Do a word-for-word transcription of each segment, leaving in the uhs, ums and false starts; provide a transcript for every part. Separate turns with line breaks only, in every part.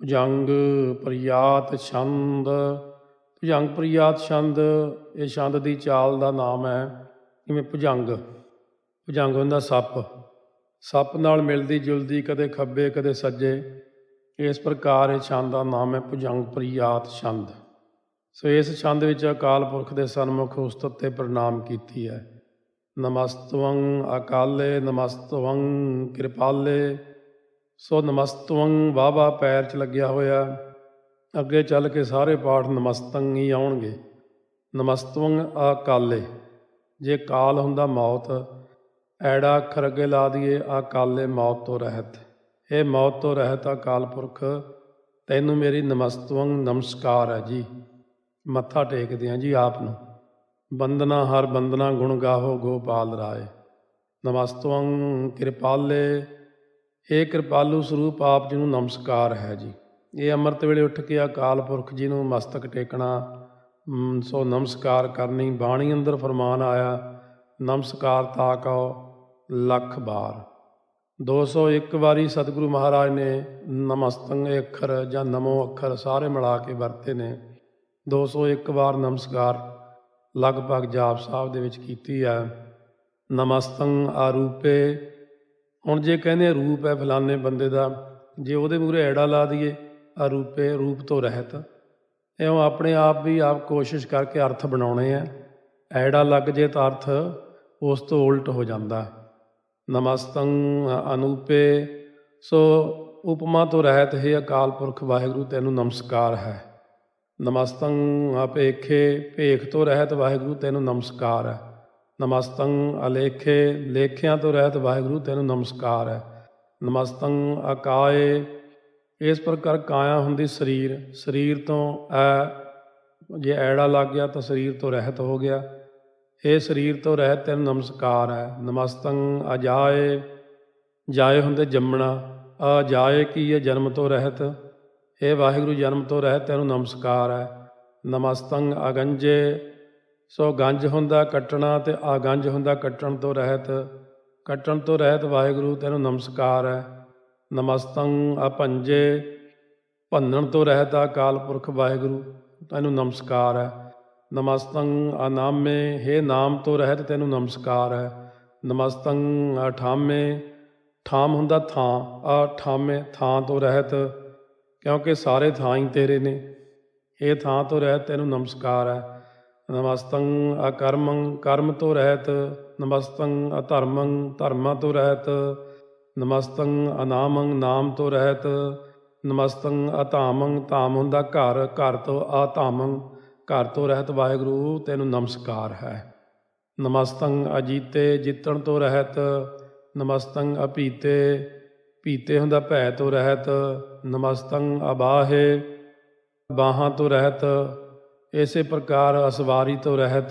ਭੁਜੰਗ ਪ੍ਰਿਆਤ ਛੰਦ। ਭੁਜੰਗ ਪ੍ਰਿਆਤ ਛੰਦ ਇਹ ਛੰਦ ਦੀ ਚਾਲ ਦਾ ਨਾਮ ਹੈ। ਜਿਵੇਂ ਭੁਜੰਗ, ਭੁਜੰਗ ਹੁੰਦਾ ਸੱਪ, ਸੱਪ ਨਾਲ ਮਿਲਦੀ ਜੁਲਦੀ ਕਦੇ ਖੱਬੇ ਕਦੇ ਸੱਜੇ, ਇਸ ਪ੍ਰਕਾਰ ਇਹ ਛੰਦ ਦਾ ਨਾਮ ਹੈ ਭੁਜੰਗ ਪ੍ਰਿਆਤ ਛੰਦ। ਸੋ ਇਸ ਛੰਦ ਵਿੱਚ ਅਕਾਲ ਪੁਰਖ ਦੇ ਸਨਮੁਖ ਉਸਤਤ ਤੇ ਪ੍ਰਣਾਮ ਕੀਤੀ ਹੈ। ਨਮਸਤਵੰ ਅਕਾਲੇ ਨਮਸਤਵੰ ਕਿਰਪਾਲੇ। ਸੋ ਨਮਸਤਵੰ ਵਾਹਵਾ ਪੈਰ 'ਚ ਲੱਗਿਆ ਹੋਇਆ, ਅੱਗੇ ਚੱਲ ਕੇ ਸਾਰੇ ਪਾਠ ਨਮਸਤੰ ਹੀ ਆਉਣਗੇ। ਨਮਸਤਵੰ ਅਕਾਲੇ, ਜੇ ਕਾਲ ਹੁੰਦਾ ਮੌਤ, ਐੜਾ ਅੱਖਰ ਅੱਗੇ ਲਾ ਦਈਏ ਅਕਾਲੇ ਮੌਤ ਤੋਂ ਰਹਿਤ। ਇਹ ਮੌਤ ਤੋਂ ਰਹਿਤ ਅਕਾਲ ਪੁਰਖ, ਤੈਨੂੰ ਮੇਰੀ ਨਮਸਤਵੰ ਨਮਸਕਾਰ ਹੈ ਜੀ। ਮੱਥਾ ਟੇਕਦੇ ਹਾਂ ਜੀ ਆਪ ਨੂੰ। ਬੰਦਨਾ ਹਰ ਬੰਦਨਾ ਗੁਣ ਗਾਹੋ ਗੋਪਾਲ ਰਾਏ। ਨਮਸਤਵੰ ਕਿਰਪਾਲੇ, ਇਹ ਕਿਰਪਾਲੂ ਸਰੂਪ ਆਪ ਜੀ ਨੂੰ ਨਮਸਕਾਰ ਹੈ ਜੀ। ਇਹ ਅੰਮ੍ਰਿਤ ਵੇਲੇ ਉੱਠ ਕੇ ਅਕਾਲ ਪੁਰਖ ਜੀ ਨੂੰ ਮਸਤਕ ਟੇਕਣਾ, ਸੋ ਨਮਸਕਾਰ ਕਰਨੀ। ਬਾਣੀ ਅੰਦਰ ਫਰਮਾਨ ਆਇਆ, ਨਮਸਕਾਰ ਤਾ ਕਉ ਲੱਖ ਬਾਰ। ਦੋ ਸੌ ਇੱਕ ਵਾਰੀ ਸਤਿਗੁਰੂ ਮਹਾਰਾਜ ਨੇ ਨਮਸਤੰ ਅੱਖਰ ਜਾਂ ਨਮੋ ਅੱਖਰ ਸਾਰੇ ਮਿਲਾ ਕੇ ਵਰਤੇ ਨੇ। ਦੋ ਸੌ ਇੱਕ ਵਾਰ ਨਮਸਕਾਰ ਲਗਭਗ ਜਾਪ ਸਾਹਿਬ ਦੇ ਵਿੱਚ ਕੀਤੀ ਹੈ। ਨਮਸਤੰ ਆਰੂਪੇ, ਹੁਣ ਜੇ ਕਹਿੰਦੇ ਰੂਪ ਹੈ ਫਲਾਣੇ ਬੰਦੇ ਦਾ, ਜੇ ਉਹਦੇ ਮੂਹਰੇ ਐੜਾ ਲਾ ਦਈਏ ਅਰੂਪੇ, ਰੂਪ ਤੋਂ ਰਹਿਤ। ਇਉਂ ਆਪਣੇ ਆਪ ਵੀ ਆਪ ਕੋਸ਼ਿਸ਼ ਕਰਕੇ ਅਰਥ ਬਣਾਉਣੇ ਆ। ਐੜਾ ਲੱਗ ਜੇ ਤਾਂ ਅਰਥ ਉਸ ਤੋਂ ਉਲਟ ਹੋ ਜਾਂਦਾ। ਨਮਸਤੰ ਅਨੂਪੇ, ਸੋ ਉਪਮਾ ਤੋਂ ਰਹਿਤ ਹੈ ਅਕਾਲ ਪੁਰਖ ਵਾਹਿਗੁਰੂ ਤੈਨੂੰ ਨਮਸਕਾਰ ਹੈ। ਨਮਸਤੰ ਅਪੇਖੇ, ਭੇਖ ਤੋਂ ਰਹਿਤ ਵਾਹਿਗੁਰੂ ਤੈਨੂੰ ਨਮਸਕਾਰ ਹੈ। ਨਮਸਤੰ ਅਲੇਖੇ, ਲੇਖਿਆਂ ਤੋਂ ਰਹਿਤ ਵਾਹਿਗੁਰੂ ਤੈਨੂੰ ਨਮਸਕਾਰ ਹੈ। ਨਮਸਤੰ ਅਕਾਏ, ਇਸ ਪ੍ਰਕਾਰ ਕਾਇਆ ਹੁੰਦੀ ਸਰੀਰ, ਸਰੀਰ ਤੋਂ ਐ ਜੇ ਐੜਾ ਲੱਗ ਗਿਆ ਤਾਂ ਸਰੀਰ ਤੋਂ ਰਹਿਤ ਹੋ ਗਿਆ। ਇਹ ਸਰੀਰ ਤੋਂ ਰਹਿਤ ਤੈਨੂੰ ਨਮਸਕਾਰ ਹੈ। ਨਮਸਤੰ ਅਜਾਏ, ਜਾਏ ਹੁੰਦੇ ਜੰਮਣਾ, ਅਜਾਏ ਕੀ ਹੈ ਜਨਮ ਤੋਂ ਰਹਿਤ। ਇਹ ਵਾਹਿਗੁਰੂ ਜਨਮ ਤੋਂ ਰਹਿਤ ਤੈਨੂੰ ਨਮਸਕਾਰ ਹੈ। ਨਮਸਤੰ ਅਗੰਜੇ, ਸੋ ਗੰਜ ਹੁੰਦਾ ਕੱਟਣਾ ਅਤੇ ਆਗੰਜ ਹੁੰਦਾ ਕੱਟਣ ਤੋਂ ਰਹਿਤ। ਕੱਟਣ ਤੋਂ ਰਹਿਤ ਵਾਹਿਗੁਰੂ ਤੈਨੂੰ ਨਮਸਕਾਰ ਹੈ। ਨਮਸਤੰ ਅਭੰਜੇ, ਭੰਨਣ ਤੋਂ ਰਹਿਤ ਅਕਾਲ ਪੁਰਖ ਵਾਹਿਗੁਰੂ ਤੈਨੂੰ ਨਮਸਕਾਰ ਹੈ। ਨਮਸਤੰ ਅਨਾਮੇ, ਹੇ ਨਾਮ ਤੋਂ ਰਹਿਤ ਤੈਨੂੰ ਨਮਸਕਾਰ ਹੈ। ਨਮਸਤੰ ਅਠਾਮੇ, ਠਾਮ ਹੁੰਦਾ ਥਾਂ, ਅਠਾਮੇ ਥਾਂ ਤੋਂ ਰਹਿਤ, ਕਿਉਂਕਿ ਸਾਰੇ ਥਾਂ ਹੀ ਤੇਰੇ ਨੇ। ਇਹ ਥਾਂ ਤੋਂ ਰਹਿਤ ਤੈਨੂੰ ਨਮਸਕਾਰ ਹੈ। ਨਮਸਤੰ ਅਕਰਮੰ, ਕਰਮ ਤੋਂ ਰਹਿਤ। ਨਮਸਤੰ ਅਧਰਮੰ, ਧਰਮਾਂ ਤੋਂ ਰਹਿਤ। ਨਮਸਤੰ ਅਨਾਮੰ, ਨਾਮ ਤੋਂ ਰਹਿਤ। ਨਮਸਤੰ ਅਧਾਮੰ, ਧਾਮ ਹੁੰਦਾ ਘਰ, ਘਰ ਤੋਂ ਅਧਾਮੰ, ਘਰ ਤੋਂ ਰਹਿਤ ਵਾਹਿਗੁਰੂ ਤੈਨੂੰ ਨਮਸਕਾਰ ਹੈ। ਨਮਸਤੰ ਅਜੀਤੇ, ਜਿੱਤਣ ਤੋਂ ਰਹਿਤ। ਨਮਸਤੰ ਅਪੀਤੇ, ਪੀਤੇ ਹੁੰਦਾ ਭੈ ਤੋਂ ਰਹਿਤ। ਨਮਸਤੰ ਅਬਾਹੇ, ਬਾਹਾਂ ਤੋਂ ਰਹਿਤ। ਇਸੇ ਪ੍ਰਕਾਰ ਅਸਵਾਰੀ ਤੋਂ ਰਹਿਤ,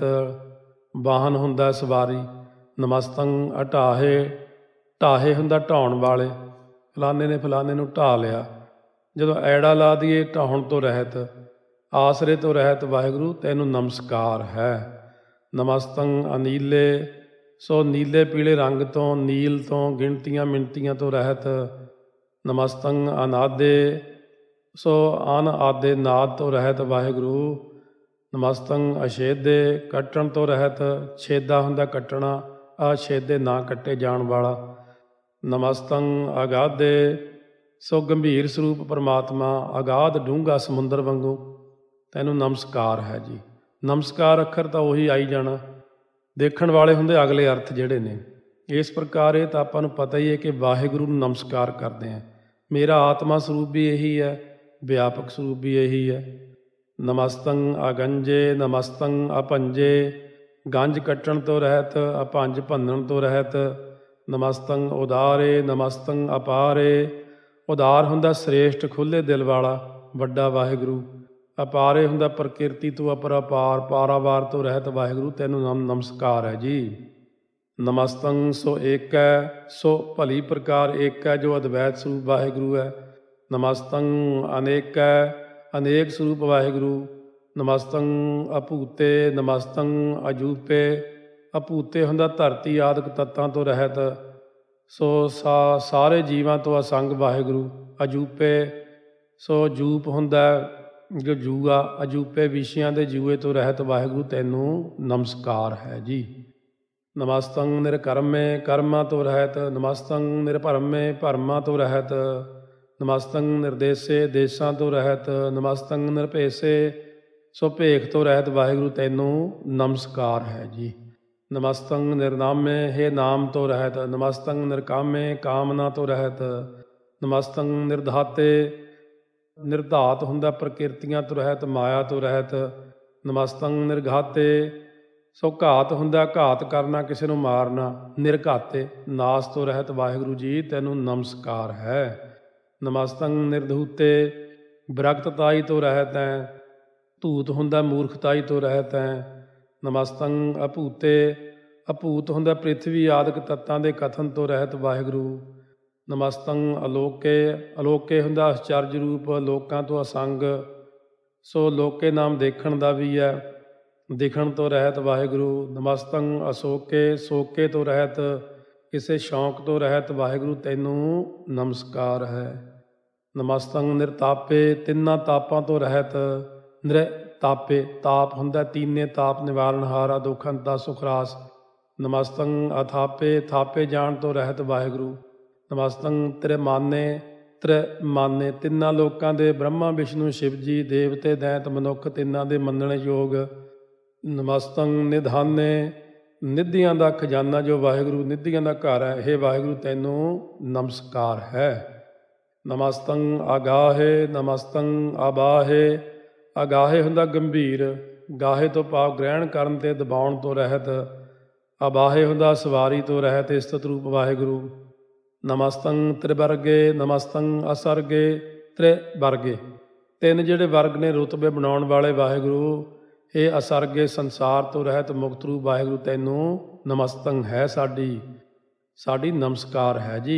ਵਾਹਨ ਹੁੰਦਾ ਸਵਾਰੀ। ਨਮਸਤੰ ਅਢਾਹੇ, ਢਾਹੇ ਹੁੰਦਾ ਢਾਉਣ ਵਾਲੇ, ਫਲਾਣੇ ਨੇ ਫਲਾਣੇ ਨੂੰ ਢਾਹ ਲਿਆ। ਜਦੋਂ ਐੜਾ ਲਾ ਦਈਏ ਢਾਹੁਣ ਤੋਂ ਰਹਿਤ। ਆਸਰੇ ਤੋਂ ਰਹਿਤ ਵਾਹਿਗੁਰੂ ਤੈਨੂੰ ਨਮਸਕਾਰ ਹੈ। ਨਮਸਤੰ ਅਨੀਲੇ, ਸੋ ਨੀਲੇ ਪੀਲੇ ਰੰਗ ਤੋਂ, ਨੀਲ ਤੋਂ, ਗਿਣਤੀਆਂ ਮਿਣਤੀਆਂ ਤੋਂ ਰਹਿਤ। ਨਮਸਤੰ ਅਨਾਦੇ, ਸੋ ਅਨ ਆਦੇ ਨਾਦ ਤੋਂ ਰਹਿਤ ਵਾਹਿਗੁਰੂ। ਨਮਸਤੰ ਅਛੇਦੇ, ਕੱਟਣ ਤੋਂ ਰਹਿਤ। ਛੇਦਾ ਹੁੰਦਾ ਕੱਟਣਾ, ਅਛੇਦੇ ਨਾ ਕੱਟੇ ਜਾਣ ਵਾਲਾ। ਨਮਸਤੰ ਅਗਾਧੇ, ਸੋ ਗੰਭੀਰ ਸਰੂਪ ਪਰਮਾਤਮਾ, ਅਗਾਧ ਡੂੰਘਾ ਸਮੁੰਦਰ ਵਾਂਗੂ ਤੈਨੂੰ ਨਮਸਕਾਰ ਹੈ ਜੀ। ਨਮਸਕਾਰ ਅੱਖਰ ਤਾਂ ਉਹੀ ਆਈ ਜਾਣਾ, ਦੇਖਣ ਵਾਲੇ ਹੁੰਦੇ ਅਗਲੇ ਅਰਥ ਜਿਹੜੇ ਨੇ। ਇਸ ਪ੍ਰਕਾਰ ਇਹ ਤਾਂ ਆਪਾਂ ਨੂੰ ਪਤਾ ਹੀ ਹੈ ਕਿ ਵਾਹਿਗੁਰੂ ਨੂੰ ਨਮਸਕਾਰ ਕਰਦੇ ਹਾਂ। ਮੇਰਾ ਆਤਮਾ ਸਰੂਪ ਵੀ ਇਹੀ ਹੈ, ਵਿਆਪਕ ਸਰੂਪ ਵੀ ਇਹੀ ਹੈ। ਨਮਸਤੰ ਅਗੰਜੇ, ਨਮਸਤੰ ਅਭੰਜੇ, ਗੰਜ ਕੱਟਣ ਤੋਂ ਰਹਿਤ, ਅਭੰਜ ਭੰਨਣ ਤੋਂ ਰਹਿਤ। ਨਮਸਤੰ ਉਦਾਰੇ, ਨਮਸਤੰ ਅਪਾਰੇ, ਉਦਾਰ ਹੁੰਦਾ ਸ੍ਰੇਸ਼ਟ ਖੁੱਲ੍ਹੇ ਦਿਲ ਵਾਲਾ ਵੱਡਾ ਵਾਹਿਗੁਰੂ। ਅਪਾਰੇ ਹੁੰਦਾ ਪ੍ਰਕਿਰਤੀ ਤੋਂ ਅਪਰਪਾਰ, ਪਾਰਾਵਾਰ ਤੋਂ ਰਹਿਤ ਵਾਹਿਗੁਰੂ ਤੈਨੂੰ ਨਮ ਨਮਸਕਾਰ ਹੈ ਜੀ। ਨਮਸਤੰ ਸੋ ਏਕੈ, ਸੋ ਭਲੀ ਪ੍ਰਕਾਰ ਏਕ ਹੈ ਜੋ ਅਦਵੈਤ ਸਰੂਪ ਵਾਹਿਗੁਰੂ ਹੈ। ਨਮਸਤੰ ਅਨੇਕੈ, ਅਨੇਕ ਸਰੂਪ ਵਾਹਿਗੁਰੂ। ਨਮਸਤੰ ਅਭੂਤੇ, ਨਮਸਤੰ ਅਜੂਪੇ, ਅਭੂਤੇ ਹੁੰਦਾ ਧਰਤੀ ਆਦਿਕ ਤੱਤਾਂ ਤੋਂ ਰਹਿਤ। ਸੋ ਸਾ ਸਾਰੇ ਜੀਵਾਂ ਤੋਂ ਅਸੰਗ ਵਾਹਿਗੁਰੂ। ਅਜੂਪੇ ਸੋ ਜੂਪ ਹੁੰਦਾ ਜੋ ਜੂਆ, ਅਜੂਪੇ ਵਿਸ਼ਿਆਂ ਦੇ ਜੂਏ ਤੋਂ ਰਹਿਤ ਵਾਹਿਗੁਰੂ ਤੈਨੂੰ ਨਮਸਕਾਰ ਹੈ ਜੀ। ਨਮਸਤੰ ਨਿਰਕਰਮੇ ਕਰਮਾਂ ਤੋਂ ਰਹਿਤ, ਨਮਸਤੰ ਨਿਰਭਰਮੇ ਭਰਮਾਂ ਤੋਂ ਰਹਿਤ, ਨਮਸਤੰ ਨਿਰਦੇਸੇ ਦੇਸ਼ਾਂ ਤੋਂ ਰਹਿਤ, ਨਮਸਤੰ ਨਿਰਭੇਸੇ ਸੋ ਭੇਖ ਤੋਂ ਰਹਿਤ ਵਾਹਿਗੁਰੂ ਤੈਨੂੰ ਨਮਸਕਾਰ ਹੈ ਜੀ। ਨਮਸਤੰ ਨਿਰਨਾਮੇ ਹੇ ਨਾਮ ਤੋਂ ਰਹਿਤ, ਨਮਸਤੰ ਨਿਰਕਾਮੇ ਕਾਮਨਾ ਤੋਂ ਰਹਿਤ, ਨਮਸਤੰ ਨਿਰਧਾਤੇ ਨਿਰਧਾਤ ਹੁੰਦਾ ਪ੍ਰਕਿਰਤੀਆਂ ਤੋਂ ਰਹਿਤ ਮਾਇਆ ਤੋਂ ਰਹਿਤ, ਨਮਸਤੰ ਨਿਰਘਾਤੇ ਸੋ ਘਾਤ ਹੁੰਦਾ ਘਾਤ ਕਰਨਾ ਕਿਸੇ ਨੂੰ ਮਾਰਨਾ, ਨਿਰਘਾਤੇ ਨਾਸ ਤੋਂ ਰਹਿਤ ਵਾਹਿਗੁਰੂ ਜੀ ਤੈਨੂੰ ਨਮਸਕਾਰ ਹੈ। ਨਮਸਤੰ ਨਿਰਧੂਤੇ ਵਿਰਗਤਤਾਈ ਤੋਂ ਰਹਿਤ ਹੈ, ਧੂਤ ਹੁੰਦਾ ਮੂਰਖਤਾਈ ਤੋਂ ਰਹਿਤ ਹੈ। ਨਮਸਤੰ ਅਭੂਤੇ ਅਭੂਤ ਹੁੰਦਾ ਪ੍ਰਿਥਵੀ ਆਦਿਕ ਤੱਤਾਂ ਦੇ ਕਥਨ ਤੋਂ ਰਹਿਤ ਵਾਹਿਗੁਰੂ। ਨਮਸਤੰ ਅਲੋਕੇ ਅਲੋਕੇ ਹੁੰਦਾ ਅਸਚਰਜ ਰੂਪ ਲੋਕਾਂ ਤੋਂ ਅਸੰਗ, ਸੋ ਲੋਕੇ ਨਾਮ ਦੇਖਣ ਦਾ ਵੀ ਹੈ, ਦਿਖਣ ਤੋਂ ਰਹਿਤ ਵਾਹਿਗੁਰੂ। ਨਮਸਤੰ ਅਸੋਕੇ ਸੋਕੇ ਤੋਂ ਰਹਿਤ ਕਿਸੇ ਸ਼ੌਂਕ ਤੋਂ ਰਹਿਤ ਵਾਹਿਗੁਰੂ ਤੈਨੂੰ ਨਮਸਕਾਰ ਹੈ। ਨਮਸਤੰ ਨਿਰਤਾਪੇ ਤਿੰਨਾਂ ਤਾਪਾਂ ਤੋਂ ਰਹਿਤ, ਨਿਰ ਤਾਪੇ ਤਾਪ ਹੁੰਦਾ ਤੀਨੇ ਤਾਪ ਨਿਵਾਰਨਹਾਰਾ ਦੁਖੰਤਾ ਸੁਖਰਾਸ। ਨਮਸਤੰ ਅਥਾਪੇ ਥਾਪੇ ਜਾਣ ਤੋਂ ਰਹਿਤ ਵਾਹਿਗੁਰੂ। ਨਮਸਤੰ ਤ੍ਰਿਮਾਨੇ ਤ੍ਰਿਮਾਨੇ ਤਿੰਨਾਂ ਲੋਕਾਂ ਦੇ ਬ੍ਰਹਮਾ ਵਿਸ਼ਨੂੰ ਸ਼ਿਵ ਜੀ ਦੇਵਤੇ ਦੈਂਤ ਮਨੁੱਖ ਤਿੰਨਾਂ ਦੇ ਮੰਨਣ ਯੋਗ। ਨਮਸਤੰ ਨਿਧਾਨੇ ਨਿਧੀਆਂ ਦਾ ਖਜ਼ਾਨਾ ਜੋ ਵਾਹਿਗੁਰੂ ਨਿਧੀਆਂ ਦਾ ਘਰ ਹੈ, ਇਹ ਵਾਹਿਗੁਰੂ ਤੈਨੂੰ ਨਮਸਕਾਰ ਹੈ। ਨਮਸਤੰ ਆਗਾਹੇ ਨਮਸਤੰ ਆਬਾਹੇ ਅਗਾਹੇ ਹੁੰਦਾ ਗੰਭੀਰ, ਗਾਹੇ ਤੋਂ ਭਾਵ ਗ੍ਰਹਿਣ ਕਰਨ ਤੇ ਦਬਾਉਣ ਤੋਂ ਰਹਿਤ, ਅਬਾਹੇ ਹੁੰਦਾ ਸਵਾਰੀ ਤੋਂ ਰਹਿਤ ਇਸਤਤ ਰੂਪ ਵਾਹਿਗੁਰੂ। ਨਮਸਤੰ ਤ੍ਰਿਵਰਗੇ ਨਮਸਤੰ ਅਸਰਗੇ ਤ੍ਰਿਵਰਗੇ ਤਿੰਨ ਜਿਹੜੇ ਵਰਗ ਨੇ ਰੁਤਬੇ ਬਣਾਉਣ ਵਾਲੇ ਵਾਹਿਗੁਰੂ, ਇਹ ਅਸਰਗੇ ਸੰਸਾਰ ਤੋਂ ਰਹਿਤ ਮੁਕਤ ਰੂਪ ਵਾਹਿਗੁਰੂ ਤੈਨੂੰ ਨਮਸਤੰ ਹੈ ਸਾਡੀ ਸਾਡੀ ਨਮਸਕਾਰ ਹੈ ਜੀ।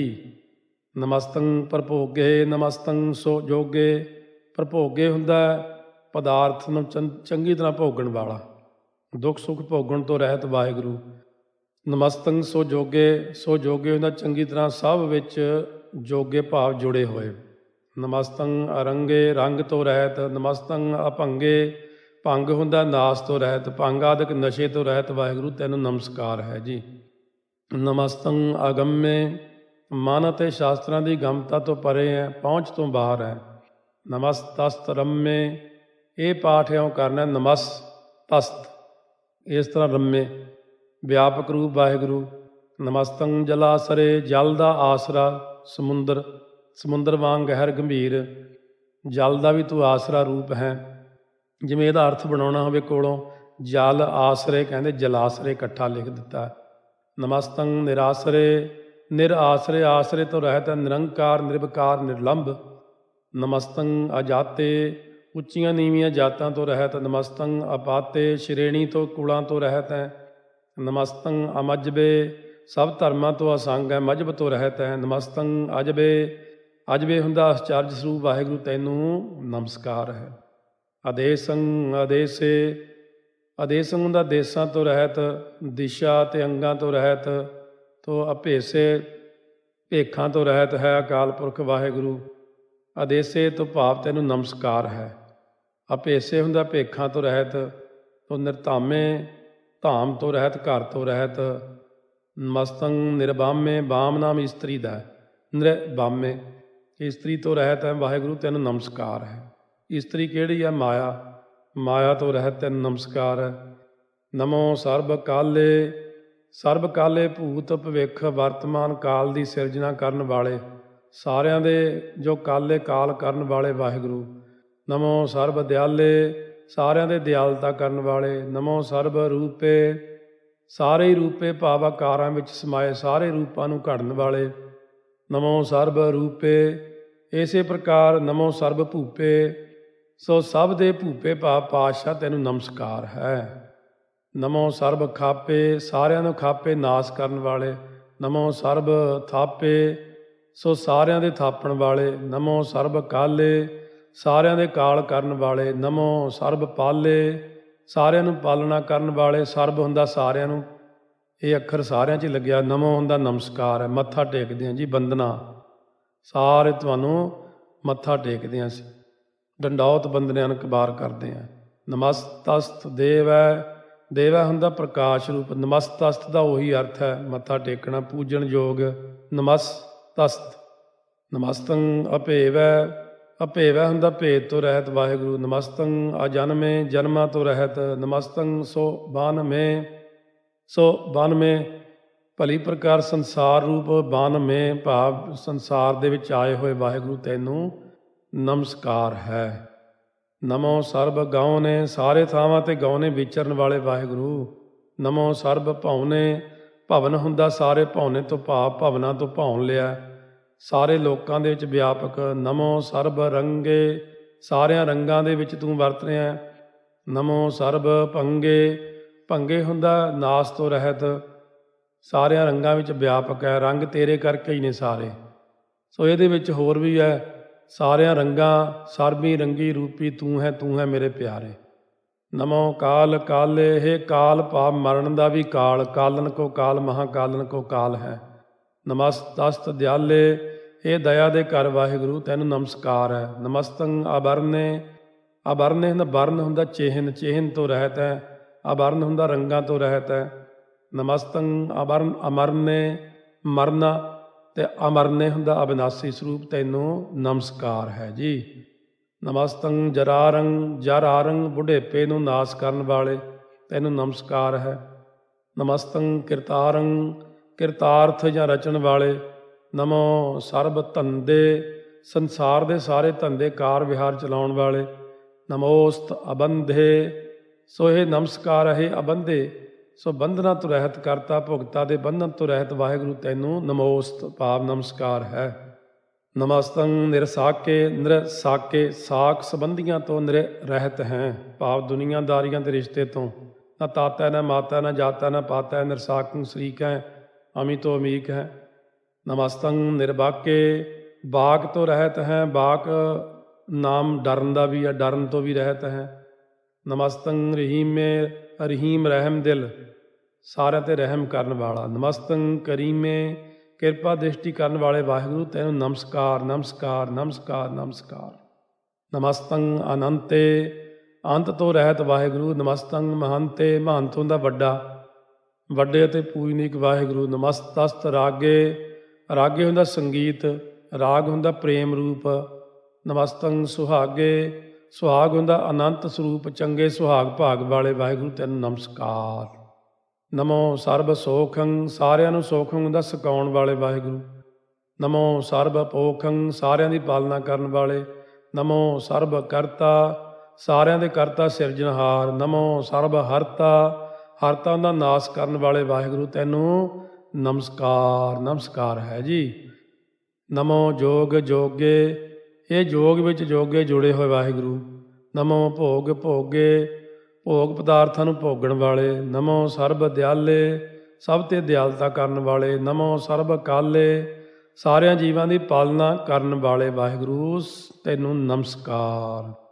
ਨਮਸਤੰ ਪ੍ਰਭੋਗੇ ਨਮਸਤੰ ਸੋ ਜੋਗੇ ਪ੍ਰਭੋਗੇ ਹੁੰਦਾ ਪਦਾਰਥ ਨੂੰ ਚੰ ਚੰਗੀ ਤਰ੍ਹਾਂ ਭੋਗਣ ਵਾਲਾ, ਦੁੱਖ ਸੁੱਖ ਭੋਗਣ ਤੋਂ ਰਹਿਤ ਵਾਹਿਗੁਰੂ। ਨਮਸਤੰ ਸੋ ਜੋਗੇ ਸੋ ਜੋਗੇ ਹੁੰਦਾ ਚੰਗੀ ਤਰ੍ਹਾਂ ਸਭ ਵਿੱਚ ਜੋਗੇ ਭਾਵ ਜੁੜੇ ਹੋਏ। ਨਮਸਤੰ ਅਰੰਗੇ ਰੰਗ ਤੋਂ ਰਹਿਤ, ਨਮਸਤੰ ਅਭੰਗੇ ਭੰਗ ਹੁੰਦਾ ਨਾਸ ਤੋਂ ਰਹਿਤ, ਭੰਗ ਆਦਿਕ ਨਸ਼ੇ ਤੋਂ ਰਹਿਤ ਵਾਹਿਗੁਰੂ ਤੈਨੂੰ ਨਮਸਕਾਰ ਹੈ ਜੀ। ਨਮਸਤੰ ਅਗੰਮੇ ਮਨ ਅਤੇ ਸ਼ਾਸਤਰਾਂ ਦੀ ਗਮਤਾ ਤੋਂ ਪਰੇ ਹੈ, ਪਹੁੰਚ ਤੋਂ ਬਾਹਰ ਹੈ। ਨਮਸਤਸਤ ਰੰਮੇ ਇਹ ਪਾਠ ਇਉਂ ਕਰਨਾ ਨਮਸ ਤਸਤ ਇਸ ਤਰ੍ਹਾਂ ਰੰਮੇ ਵਿਆਪਕ ਰੂਪ ਵਾਹਿਗੁਰੂ। ਨਮਸਤੰ ਜਲਾਸਰੇ ਜਲ ਦਾ ਆਸਰਾ ਸਮੁੰਦਰ ਸਮੁੰਦਰ ਵਾਂਗ ਗਹਿਰ ਗੰਭੀਰ, ਜਲ ਦਾ ਵੀ ਤੂੰ ਆਸਰਾ ਰੂਪ ਹੈ। ਜਿਵੇਂ ਇਹਦਾ ਅਰਥ ਬਣਾਉਣਾ ਹੋਵੇ ਕੋਲੋਂ ਜਲ ਆਸਰੇ ਕਹਿੰਦੇ ਜਲਾਸਰੇ ਇਕੱਠਾ ਲਿਖ ਦਿੱਤਾ। ਨਮਸਤੰ ਨਿਰਾਸਰੇ ਨਿਰ ਆਸਰੇ ਆਸਰੇ ਤੋਂ ਰਹਿਤ ਨਿਰੰਕਾਰ ਨਿਰਵਿਕਾਰ ਨਿਰਲੰਭ। ਨਮਸਤੰ ਅਜਾਤੇ ਉੱਚੀਆਂ ਨੀਵੀਆਂ ਜਾਤਾਂ ਤੋਂ ਰਹਿਤ, ਨਮਸਤੰ ਅਪਾਤੇ ਸ਼੍ਰੇਣੀ ਤੋਂ ਕੁਲਾਂ ਤੋਂ ਰਹਿਤ ਹੈ। ਨਮਸਤੰ ਅਮਜਬੇ ਸਭ ਧਰਮਾਂ ਤੋਂ ਅਸੰਗ ਹੈ, ਮਜਬ ਤੋਂ ਰਹਿਤ ਹੈ। ਨਮਸਤੰ ਅਜਬੇ ਅਜਬੇ ਹੁੰਦਾ ਅਸਚਰਜ ਸਰੂਪ ਵਾਹਿਗੁਰੂ ਤੈਨੂੰ ਨਮਸਕਾਰ ਹੈ। ਆਦੇਸੰ ਆਦੇਸੇ ਆਦੇਸੰ ਹੁੰਦਾ ਦੇਸਾਂ ਤੋਂ ਰਹਿਤ, ਦਿਸ਼ਾ ਅਤੇ ਅੰਗਾਂ ਤੋਂ ਰਹਿਤ, ਤੋਂ ਅਭੇਸੇ ਭੇਖਾਂ ਤੋਂ ਰਹਿਤ ਹੈ ਅਕਾਲ ਪੁਰਖ ਵਾਹਿਗੁਰੂ। ਆਦੇਸੇ ਤੋਂ ਭਾਵ ਤੈਨੂੰ ਨਮਸਕਾਰ ਹੈ। ਅਭੇਸੇ ਹੁੰਦਾ ਭੇਖਾਂ ਤੋਂ ਰਹਿਤ, ਤੋਂ ਨਿਰਧਾਮੇ ਧਾਮ ਤੋਂ ਰਹਿਤ ਘਰ ਤੋਂ ਰਹਿਤ। ਨਮਸਤੰ ਨਿਰਬਾਮੇ ਬਾਮ ਨਾਮ ਇਸਤਰੀ ਦਾ, ਨਿਰਬਾਮੇ ਇਸਤਰੀ ਤੋਂ ਰਹਿਤ ਹੈ ਵਾਹਿਗੁਰੂ ਤੈਨੂੰ ਨਮਸਕਾਰ ਹੈ। ਇਸਤਰੀ ਕਿਹੜੀ ਹੈ? ਮਾਇਆ ਮਾਇਆ ਤੋਂ ਰਹਿਤ ਤੈਨੂੰ ਨਮਸਕਾਰ ਹੈ। ਨਮੋ ਸਰਬ ਕਾਲੇ ਸਰਬ ਕਾਲੇ ਭੂਤ ਭਵਿੱਖ ਵਰਤਮਾਨ ਕਾਲ ਦੀ ਸਿਰਜਣਾ ਕਰਨ ਵਾਲੇ, ਸਾਰਿਆਂ ਦੇ ਜੋ ਕਾਲੇ ਕਾਲ ਕਰਨ ਵਾਲੇ ਵਾਹਿਗੁਰੂ। ਨਮੋ ਸਰਬ ਦਿਆਲੇ ਸਾਰਿਆਂ ਦੇ ਦਿਆਲਤਾ ਕਰਨ ਵਾਲੇ। ਨਮੋ ਸਰਬ ਰੂਪੇ ਸਾਰੇ ਹੀ ਰੂਪੇ ਭਾਵ ਆਕਾਰਾਂ ਵਿੱਚ ਸਮਾਏ ਸਾਰੇ ਰੂਪਾਂ ਨੂੰ ਘੜਨ ਵਾਲੇ। ਨਮੋ ਸਰਬ ਰੂਪੇ ਇਸੇ ਪ੍ਰਕਾਰ ਨਮੋ ਸਰਬ ਭੂਪੇ ਸੋ ਸਭ ਦੇ ਭੂਪੇ ਭਾਵ ਪਾਤਸ਼ਾਹ ਤੈਨੂੰ ਨਮਸਕਾਰ ਹੈ। ਨਮੋ ਸਰਬ ਖਾਪੇ ਸਾਰਿਆਂ ਨੂੰ ਖਾਪੇ ਨਾਸ ਕਰਨ ਵਾਲੇ। ਨਮੋ ਸਰਬ ਥਾਪੇ ਸੋ ਸਾਰਿਆਂ ਦੇ ਥਾਪਣ ਵਾਲੇ। ਨਮੋ ਸਰਬ ਕਾਲੇ ਸਾਰਿਆਂ ਦੇ ਕਾਲ ਕਰਨ ਵਾਲੇ। ਨਮੋ ਸਰਬ ਪਾਲੇ ਸਾਰਿਆਂ ਨੂੰ ਪਾਲਣਾ ਕਰਨ ਵਾਲੇ। ਸਰਬ ਹੁੰਦਾ ਸਾਰਿਆਂ ਨੂੰ, ਇਹ ਅੱਖਰ ਸਾਰਿਆਂ 'ਚ ਹੀ ਲੱਗਿਆ। ਨਮੋ ਹੁੰਦਾ ਨਮਸਕਾਰ ਹੈ, ਮੱਥਾ ਟੇਕਦੇ ਹਾਂ ਜੀ, ਬੰਦਨਾ। ਸਾਰੇ ਤੁਹਾਨੂੰ ਮੱਥਾ ਟੇਕਦੇ ਹਾਂ ਅਸੀਂ, ਡੰਡੌਤ ਬੰਦਨੇ ਅਨਕਬਾਰ ਕਰਦੇ ਹਾਂ। ਨਮਸਤਸਤ ਦੇਵੈ, ਦੇਵੈ ਹੁੰਦਾ ਪ੍ਰਕਾਸ਼ ਰੂਪ। ਨਮਸਤਸਤ ਦਾ ਉਹੀ ਅਰਥ ਹੈ ਮੱਥਾ ਟੇਕਣਾ, ਪੂਜਣ ਯੋਗ। ਨਮਸਤਸਤ ਨਮਸਤੰ ਅਭੇਵੈ, ਅਭੇਵੈ ਹੁੰਦਾ ਭੇਦ ਤੋਂ ਰਹਿਤ ਵਾਹਿਗੁਰੂ। ਨਮਸਤੰ ਅਜਨਮੇ, ਜਨਮਾਂ ਤੋਂ ਰਹਿਤ। ਨਮਸਤੰ ਸੋ ਬਾਨਵੇਂ, ਸੋ ਬਾਨਵੇਂ ਭਲੀ ਪ੍ਰਕਾਰ ਸੰਸਾਰ ਰੂਪ। ਬਾਨਵੇਂ ਭਾਵ ਸੰਸਾਰ ਦੇ ਵਿੱਚ ਆਏ ਹੋਏ ਵਾਹਿਗੁਰੂ ਤੈਨੂੰ ਨਮਸਕਾਰ ਹੈ। ਨਮੋ ਸਰਬ ਗਾਉਨੇ, ਸਾਰੇ ਥਾਵਾਂ 'ਤੇ ਗਾਉਨੇ ਵਿਚਰਨ ਵਾਲੇ ਵਾਹਿਗੁਰੂ। ਨਮੋ ਸਰਬ ਭਉਨੇ, ਭਵਨ ਹੁੰਦਾ ਸਾਰੇ, ਭਉਨੇ ਤੋਂ ਭਾਵ ਭਵਨਾਂ ਤੋਂ ਭਉਨ ਲਿਆ, ਸਾਰੇ ਲੋਕਾਂ ਦੇ ਵਿੱਚ ਵਿਆਪਕ। ਨਮੋ ਸਰਬ ਰੰਗੇ, ਸਾਰਿਆਂ ਰੰਗਾਂ ਦੇ ਵਿੱਚ ਤੂੰ ਵਰਤ ਰਿਹਾ। ਨਮੋ ਸਰਬ ਭੰਗੇ, ਭੰਗੇ ਹੁੰਦਾ ਨਾਸ ਤੋਂ ਰਹਿਤ, ਸਾਰਿਆਂ ਰੰਗਾਂ ਵਿੱਚ ਵਿਆਪਕ ਹੈ। ਰੰਗ ਤੇਰੇ ਕਰਕੇ ਹੀ ਨੇ ਸਾਰੇ। ਸੋ ਇਹਦੇ ਵਿੱਚ ਹੋਰ ਵੀ ਹੈ, ਸਾਰਿਆਂ ਰੰਗਾਂ ਸਰਬੀ ਰੰਗੀ ਰੂਪੀ ਤੂੰ ਹੈ, ਤੂੰ ਹੈ ਮੇਰੇ ਪਿਆਰੇ। ਨਮੋ ਕਾਲ ਕਾਲੇ, ਇਹ ਕਾਲ ਭਾਵ ਮਰਨ ਦਾ ਵੀ ਕਾਲ। ਕਾਲਨ ਕੋ ਕਾਲ, ਮਹਾਕਾਲਨ ਕੋ ਕਾਲ ਹੈ। ਨਮਸਤਸਤ ਦਿਆਲੇ, ਇਹ ਦਇਆ ਦੇ ਘਰ ਵਾਹਿਗੁਰੂ ਤੈਨੂੰ ਨਮਸਕਾਰ ਹੈ। ਨਮਸਤੰ ਆਬਰਨੇ, ਆਬਰਨੇ ਹੁੰਦਾ ਬਰਨ ਹੁੰਦਾ ਚਿਹਨ, ਚਿਹਨ ਤੋਂ ਰਹਿਤ ਹੈ। ਆਬਰਨ ਹੁੰਦਾ ਰੰਗਾਂ ਤੋਂ ਰਹਿਤ ਹੈ। ਨਮਸਤੰ ਅਬਰਨ, ਅਮਰਨੇ ਮਰਨਾ, ਅਤੇ ਅਮਰਨੇ ਹੁੰਦਾ ਅਬਿਨਾਸੀ ਸਰੂਪ, ਤੈਨੂੰ ਨਮਸਕਾਰ ਹੈ ਜੀ। ਨਮਸਤੰ ਜਰਾਰੰਗ, ਜਰ ਆਰੰਗ ਬੁਢੇਪੇ ਨੂੰ ਨਾਸ ਕਰਨ ਵਾਲੇ, ਤੈਨੂੰ ਨਮਸਕਾਰ ਹੈ। ਨਮਸਤੰ ਕਿਰਤਾਰੰਗ, ਕਿਰਤਾਰਥ ਜਾਂ ਰਚਣ ਵਾਲੇ। ਨਮੋ ਸਰਬ ਧੰਦੇ, ਸੰਸਾਰ ਦੇ ਸਾਰੇ ਧੰਦੇ ਕਾਰ ਵਿਹਾਰ ਚਲਾਉਣ ਵਾਲੇ। ਨਮੋਸਤ ਅਬੰਧੇ, ਸੋ ਇਹ ਨਮਸਕਾਰ ਹੈ ਅਬੰਧੇ, ਸੋ ਬੰਧਨਾਂ ਤੋਂ ਰਹਿਤ ਕਰਤਾ, ਭੁਗਤਾ ਦੇ ਬੰਧਨ ਤੋਂ ਰਹਿਤ ਵਾਹਿਗੁਰੂ ਤੈਨੂੰ ਨਮੋਸਤ ਭਾਵ ਨਮਸਕਾਰ ਹੈ। ਨਮਸਤੰ ਨਿਰਸਾਕੇ, ਨਿਰਸਾਕੇ ਸਾਕ ਸੰਬੰਧੀਆਂ ਤੋਂ ਨਿਰ ਰਹਿਤ ਹੈ, ਭਾਵ ਦੁਨੀਆਦਾਰੀਆਂ ਦੇ ਰਿਸ਼ਤੇ ਤੋਂ। ਨਾ ਤਾਤਾ ਨਾ ਮਾਤਾ ਨਾ ਜਾਤਾ ਨਾ ਪਾਤਾ, ਨਿਰਸਾਕੰ ਸ਼ਰੀਕ ਹੈ, ਅਮੀ ਤੋਂ ਅਮੀਕ ਹੈ। ਨਮਸਤੰ ਨਿਰਬਾਕੇ, ਬਾਕ ਤੋਂ ਰਹਿਤ ਹੈ। ਬਾਕ ਨਾਮ ਡਰਨ ਦਾ ਵੀ ਹੈ, ਡਰਨ ਤੋਂ ਵੀ ਰਹਿਤ ਹੈ। ਨਮਸਤੰ ਰਹੀਮੇ, ਰਹੀਮ ਰਹਿਮ ਦਿਲ, ਸਾਰਿਆਂ 'ਤੇ ਰਹਿਮ ਕਰਨ ਵਾਲਾ। ਨਮਸਤੰ ਕਰੀਮੇ, ਕਿਰਪਾ ਦ੍ਰਿਸ਼ਟੀ ਕਰਨ ਵਾਲੇ ਵਾਹਿਗੁਰੂ ਤੈਨੂੰ ਨਮਸਕਾਰ, ਨਮਸਕਾਰ, ਨਮਸਕਾਰ, ਨਮਸਕਾਰ। ਨਮਸਤੰ ਅਨੰਤੇ, ਅੰਤ ਤੋਂ ਰਹਿਤ ਵਾਹਿਗੁਰੂ। ਨਮਸਤੰ ਮਹੰਤੇ, ਮਹੰਤ ਹੁੰਦਾ ਵੱਡਾ, ਵੱਡੇ ਅਤੇ ਪੂਜਨੀਕ ਵਾਹਿਗੁਰੂ। ਨਮਸਤਸਤ ਰਾਗੇ, ਰਾਗੇ ਹੁੰਦਾ ਸੰਗੀਤ, ਰਾਗ ਹੁੰਦਾ ਪ੍ਰੇਮ ਰੂਪ। ਨਮਸਤੰ ਸੁਹਾਗੇ, ਸੁਹਾਗ ਹੁੰਦਾ ਅਨੰਤ ਸਰੂਪ, ਚੰਗੇ ਸੁਹਾਗ ਭਾਗ ਵਾਲੇ ਵਾਹਿਗੁਰੂ ਤੈਨੂੰ ਨਮਸਕਾਰ। ਨਮੋ ਸਰਬ ਸੋਖੰ, ਸਾਰਿਆਂ ਨੂੰ ਸੋਖੰ ਹੁੰਦਾ ਸਿਖਾਉਣ ਵਾਲੇ ਵਾਹਿਗੁਰੂ। ਨਮੋ ਸਰਬ ਪੋਖੰ, ਸਾਰਿਆਂ ਦੀ ਪਾਲਣਾ ਕਰਨ ਵਾਲੇ। ਨਮੋ ਸਰਬ ਕਰਤਾ, ਸਾਰਿਆਂ ਦੇ ਕਰਤਾ ਸਿਰਜਣਹਾਰ। ਨਮੋ ਸਰਬ ਹਰਤਾ, ਹਰਤਾ ਦਾ ਨਾਸ ਕਰਨ ਵਾਲੇ ਵਾਹਿਗੁਰੂ ਤੈਨੂੰ ਨਮਸਕਾਰ, ਨਮਸਕਾਰ ਹੈ ਜੀ। ਨਮੋ ਜੋਗ ਜੋਗੇ, ਇਹ ਜੋਗ ਵਿੱਚ ਜੋਗੇ ਜੁੜੇ ਹੋਏ ਵਾਹਿਗੁਰੂ। ਨਮੋ ਭੋਗ ਭੋਗੇ, ਭੋਗ ਪਦਾਰਥਾਂ ਨੂੰ ਭੋਗਣ ਵਾਲੇ। ਨਮੋ ਸਰਬ ਦਿਆਲੇ, ਸਭ 'ਤੇ ਦਿਆਲਤਾ ਕਰਨ ਵਾਲੇ। ਨਮੋ ਸਰਬ ਕਾਲੇ, ਸਾਰਿਆਂ ਜੀਵਾਂ ਦੀ ਪਾਲਣਾ ਕਰਨ ਵਾਲੇ ਵਾਹਿਗੁਰੂ ਤੈਨੂੰ ਨਮਸਕਾਰ।